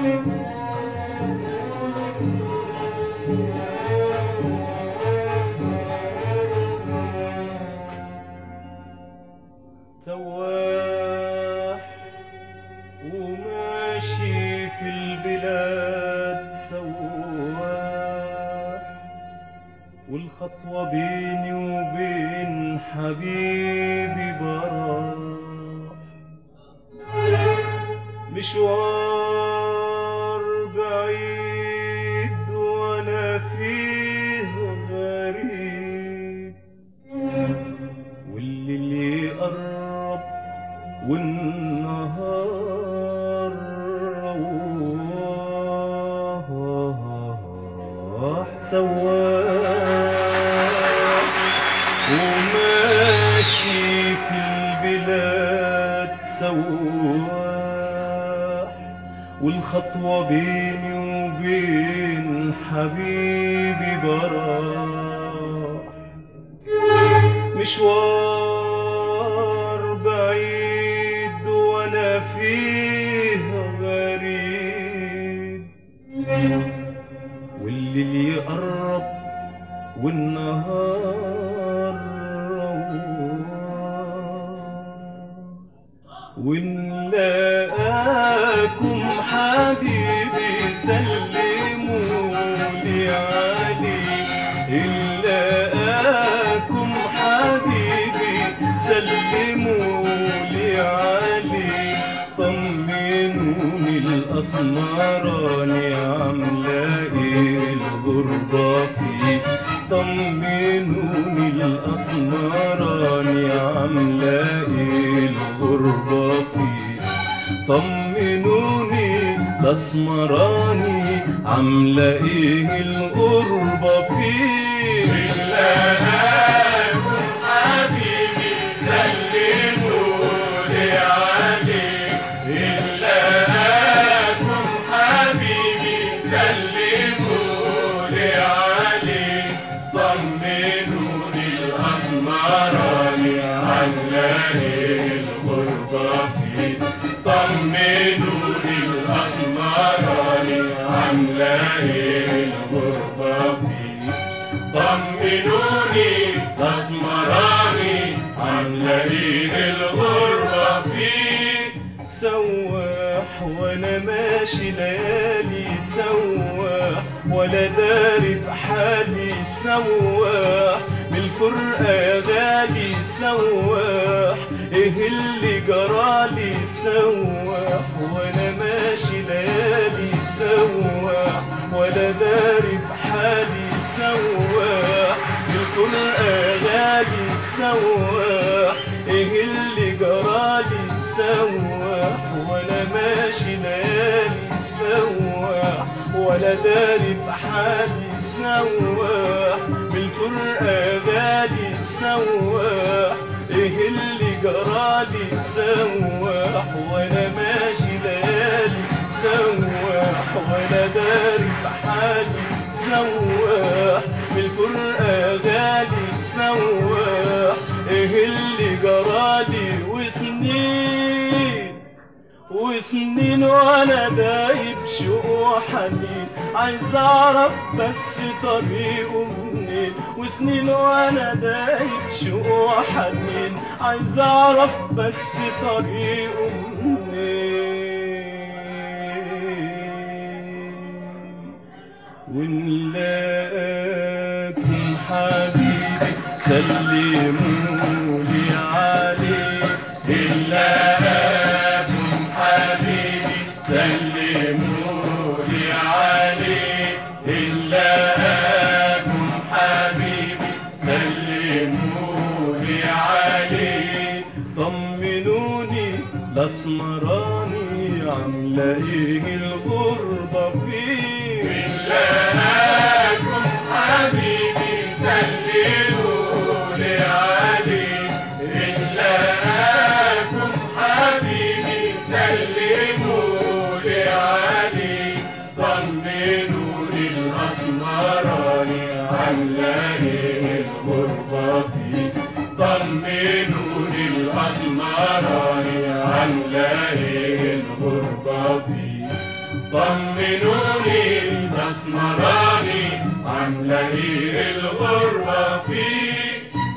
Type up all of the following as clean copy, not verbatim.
سواح وماشي في البلاد سواح، والخطوة بيني وبين حبيبي براح، مشوار بعيد وانا فيه غريب، والليل يقرب والنهار رواح، سواح وماشي في البلاد سواح، والخطوة بيني وبين حبيبي براح، مشوار بعيد وانا فيه غريب، والليل يقرب والنهار رواح، وإن لاقاكم حبيبي سلمولي عليه، إن لاقاكم حبيبي سلمولي عليه، طمنوني الأسمراني عاملة إيه الغربة فيه، طمنوني الأسمراني عاملة إيه الغربة فيه، طمنوني الأسمراني عاملة إيه الغربة فيه، إلاكم حبيبي سلمولي عليه، إلاكم حبيبي سلمولي عليه، طمنوني الأسمراني عاملة إيه الغربة فيه، طمنوني الأسمراني عاملة إيه الغربة فيه، طمنوني الأسمراني عاملة إيه الغربة فيه. سواح وانا ماشي ليالي سواح، ولا داري بحالي سواح، بالفرقة يا غالي سواح، ايه اللي جرالي سواح، وانا ماشي ليالي سواح، ولا داري بحالي سواح، بالفرقة يا غالي سواح، ايه اللي جرالي سواح، وانا ماشي ليالي سواح، ولا داري بحالي سواح، بالفرقة يا غالي سواح، ايه اللي جرالي سواح، وانا ماشي ليالي سواح، ولا داري بحالي سواح، بالفرقة يا غالي سواح، ايه اللي جرالي، وسنين وانا دايب شوق وحنين، عايز اعرف بس طريقه منين، وسنين وانا دايب شوق وحنين، عايز اعرف بس طريقه منين، ونلاقيكم حبيبي سلمولي عليه، إلاكم حبيبي سلمولي عليه، إلاكم حبيبي سلمولي عليه، طمنوني الأسمراني عاملة إيه الغربة فيه، إلاكم حبيبي سلمولي عليه، إلاكم حبيبي سلمولي عليه، طمنوني الأسمراني عاملة إيه الغربة فيه، طمنوني الأسمراني عاملة إيه الغربة فيه، طمنوني الأسمراني عاملة إيه الغربة فيه.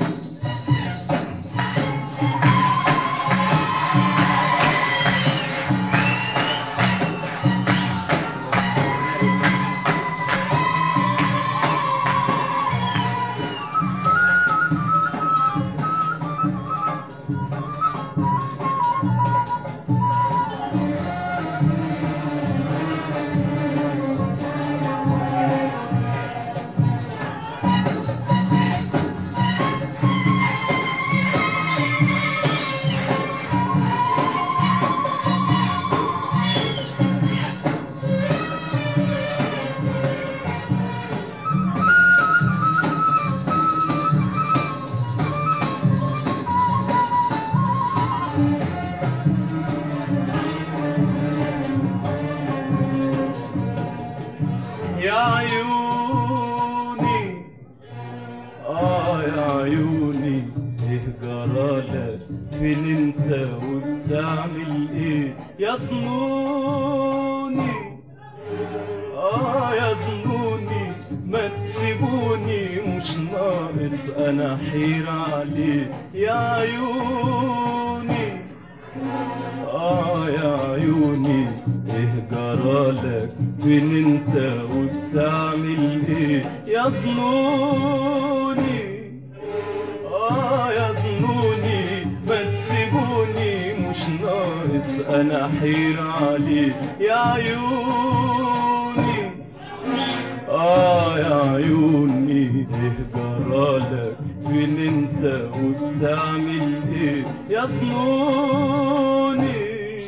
يا عيوني يا عيوني ايه جرالك فين انت وبتعمل ايه يا ظنوني يا ظنوني ما تسيبوني مش ناقص انا حير عليه يا عيوني يا عيوني ايه جرالك فين انت وبتعمل ايه يا ظنوني يا ظنوني ما تسيبوني مش ناقص انا حير عليه يا عيوني يا عيوني ايه جرالك فين انت وبتعمل ايه يا ظنوني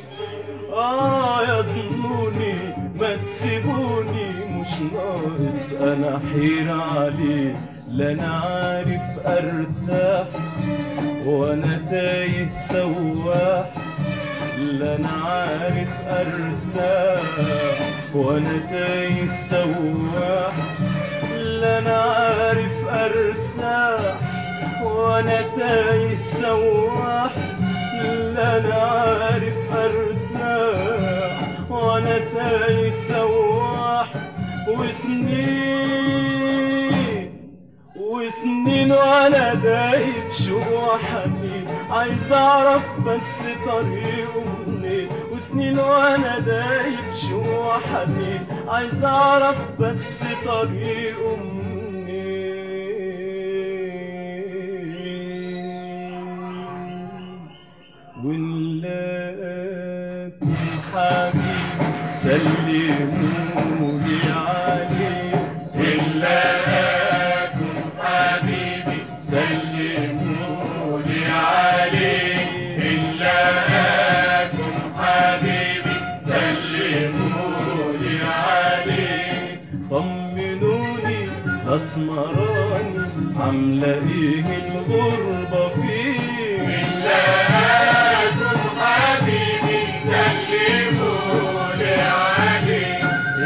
يا ظنوني ما تسيبوني مش ناقص انا حير عليه لا انا عارف ارتاح وانا تايه سواح لا انا عارف ارتاح وانا تايه سواح لا انا عارف ارتاح وانا تايه سواح لا انا عارف ارتاح وانا تايه سواح وسنين وانا دايب شوق وحنين عايز اعرف بس طريقه منين وسنين وانا دايب شوق وحنين عايز اعرف بس طريقه منين ونلاقيكم حبيبي سلمولي عليه إلاكم حبيبي سلمولي عليه إلاكم حبيبي سلمولي عليه. طمنوني أسمراني عاملة إيه الغربة فيه إلاكم حبيبي سلمولي عليه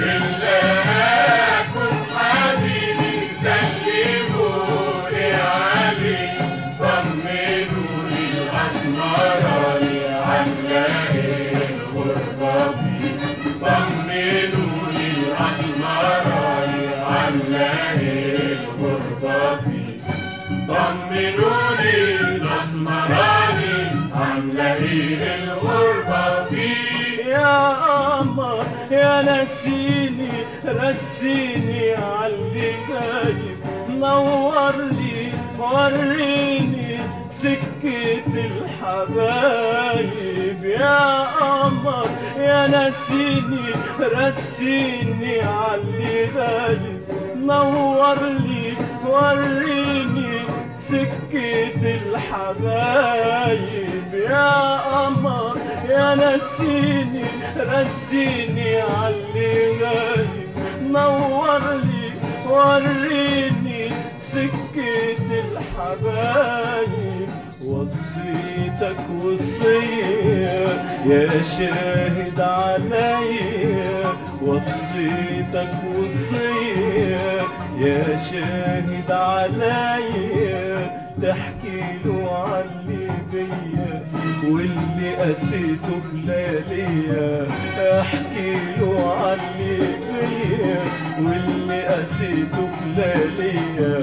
إلاكم حبيبي سلمولي عليه. طمنوني الأسمراني عاملة إيه الغربة فيه طمنوني الأسمراني عاملة إيه الغربة فيه طمنوني الأسمراني عاملة إيه الغربة فيه. يا قمر يا نسيني رسيني عاللي غايب نور لي وريني سكة الحبايب يا قمر يا نسيني رسيني عاللي غايب نور لي وريني سكة الحبايب يا قمر يا نسيني رسيني عاللي غايب نور لي وريني سكة الحبايب. وصيتك وصية يا شاهد عليا وصيتك وصية يا شاهد عليا تحكي له عاللي بيا واللي قسيته في لياليا احكي له عني بيا، واللي قسيته في لياليا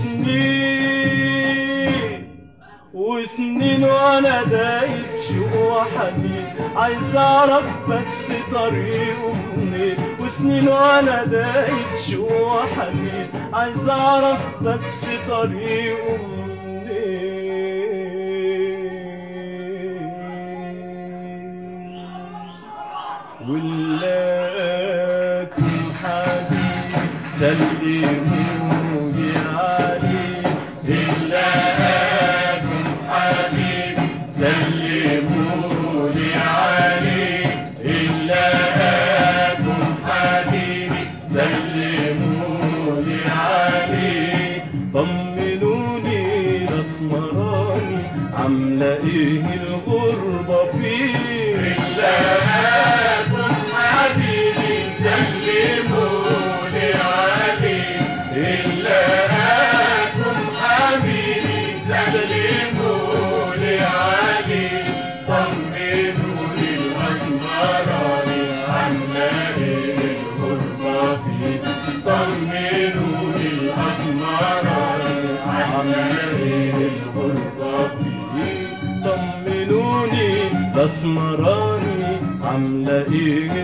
وسنين وانا دايب شوق وحنين، عايز اعرف بس طريقه منين. وسنين وانا دايب شوق وحنين، عايز اعرف بس طريقه منين. ولاكم حبيبي سلمولي عليه، إلاكم حبيبي سلمولي عليه، إلاكم حبيبي سلمولي عليه. طمنوني الاسمراني عامله ايه الغربه فيه. إلاكم حبيبي سلمولي عليه، إلاكم حبيبي سلمولي عليه. طمنوني الأسمراني عاملة إيه الغربة فيه، طمنوني الأسمراني عاملة إيه الغربة فيه. طمنوني الاسمراني عامله ايه